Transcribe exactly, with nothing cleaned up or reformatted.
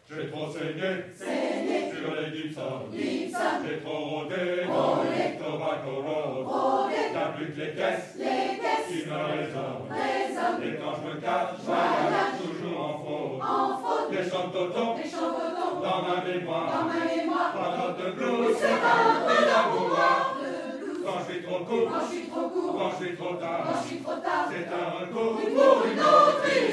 J'ai trop saigné, saigné, sur les Gibson, Gibson, j'ai trop rôdé, rôdé, tobacco road, rôdé, y'a plus que les caisses, les caisses, qui me raisonnent, raisonnent, et quand je me cache, voyage, toujours en faute, en faute, les chants de Toto, les chants d'automne, dans ma mémoire, dans ma mémoire, pas note de où blues, c'est un peu d'amour, de blues, quand je suis trop court, quand je suis trop court, quand je suis trop tard, quand je suis trop tard, c'est un recours pour une autre vie.